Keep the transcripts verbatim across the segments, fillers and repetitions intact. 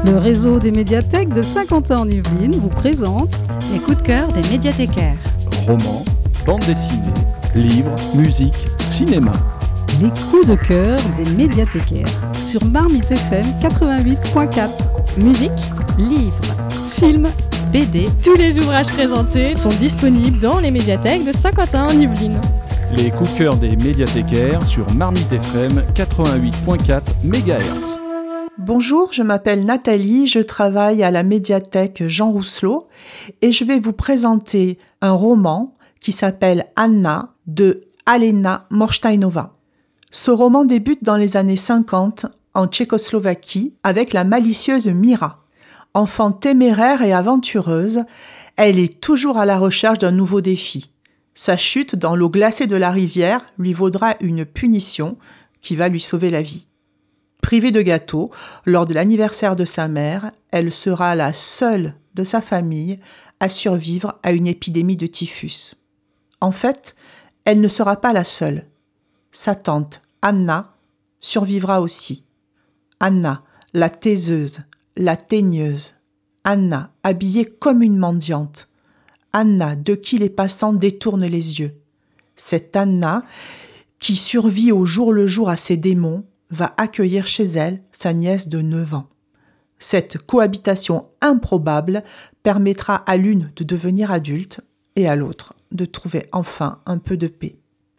Le réseau des médiathèques de Saint-Quentin-en-Yvelines vous présente les coups de cœur des médiathécaires. Romans, bande dessinée, livres, musique, cinéma. Les coups de cœur des médiathécaires sur Marmite F M quatre-vingt-huit point quatre. Musique, livres, films, B D, tous les ouvrages présentés sont disponibles dans les médiathèques de Saint-Quentin-en-Yvelines. Les coups de cœur des médiathécaires sur Marmite F M quatre-vingt-huit point quatre mégahertz. Bonjour, je m'appelle Nathalie, je travaille à la médiathèque Jean Rousselot et je vais vous présenter un roman qui s'appelle Anna de Alena Morštajnová. Ce roman débute dans les années cinquante en Tchécoslovaquie avec la malicieuse Mira. Enfant téméraire et aventureuse, elle est toujours à la recherche d'un nouveau défi. Sa chute dans l'eau glacée de la rivière lui vaudra une punition qui va lui sauver la vie. Privée de gâteau, lors de l'anniversaire de sa mère, elle sera la seule de sa famille à survivre à une épidémie de typhus. En fait, elle ne sera pas la seule. Sa tante, Anna, survivra aussi. Anna, la taiseuse, la teigneuse. Anna, habillée comme une mendiante. Anna, de qui les passants détournent les yeux. Cette Anna, qui survit au jour le jour à ses démons, va accueillir chez elle sa nièce de neuf ans. Cette cohabitation improbable permettra à l'une de devenir adulte et à l'autre de trouver enfin un peu de paix.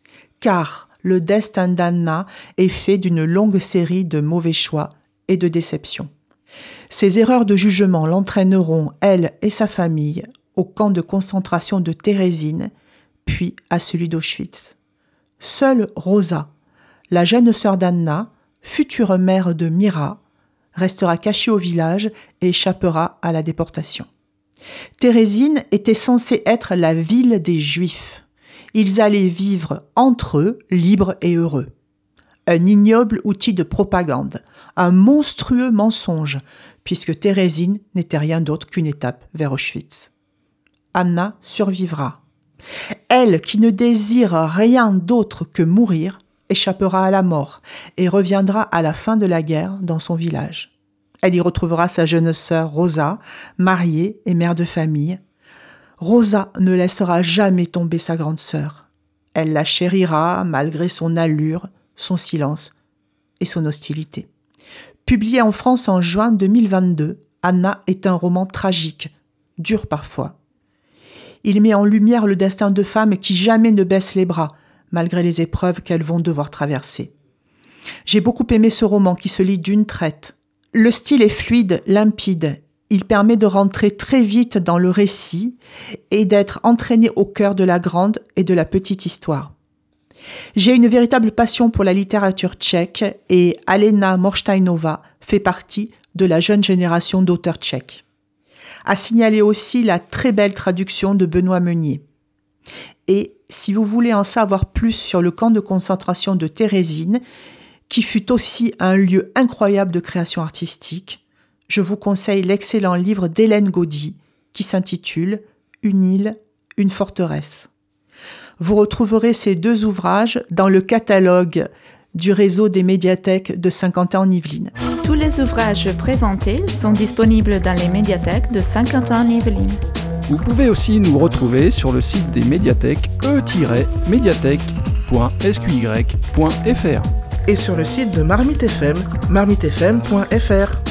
Car le destin d'Anna est fait d'une longue série de mauvais choix et de déceptions. Ses erreurs de jugement l'entraîneront, elle et sa famille, au camp de concentration de Térésine, puis à celui d'Auschwitz. Seule Rosa, la jeune sœur d'Anna, future mère de Mira, restera cachée au village et échappera à la déportation. Térésine était censée être la ville des Juifs. Ils allaient vivre entre eux, libres et heureux. Un ignoble outil de propagande, un monstrueux mensonge, puisque Térésine n'était rien d'autre qu'une étape vers Auschwitz. Anna survivra. Elle, qui ne désire rien d'autre que mourir, échappera à la mort et reviendra à la fin de la guerre dans son village. Elle y retrouvera sa jeune sœur Rosa, mariée et mère de famille. Rosa ne laissera jamais tomber sa grande sœur. Elle la chérira malgré son allure, son silence et son hostilité. Publié en France en juin deux mille vingt-deux, Anna est un roman tragique, dur parfois. Il met en lumière le destin de femmes qui jamais ne baissent les bras, malgré les épreuves qu'elles vont devoir traverser. J'ai beaucoup aimé ce roman qui se lit d'une traite. Le style est fluide, limpide. Il permet de rentrer très vite dans le récit et d'être entraîné au cœur de la grande et de la petite histoire. J'ai une véritable passion pour la littérature tchèque et Alena Morštajnová fait partie de la jeune génération d'auteurs tchèques. À signaler aussi la très belle traduction de Benoît Meunier. Et si vous voulez en savoir plus sur le camp de concentration de Térésine, qui fut aussi un lieu incroyable de création artistique, je vous conseille l'excellent livre d'Hélène Gaudy qui s'intitule « Une île, une forteresse ». Vous retrouverez ces deux ouvrages dans le catalogue du réseau des médiathèques de Saint-Quentin-en-Yvelines. Tous les ouvrages présentés sont disponibles dans les médiathèques de Saint-Quentin-en-Yvelines. Vous pouvez aussi nous retrouver sur le site des médiathèques e tiret médiathèque point s q y point f r et sur le site de Marmite F M, marmite f m point f r.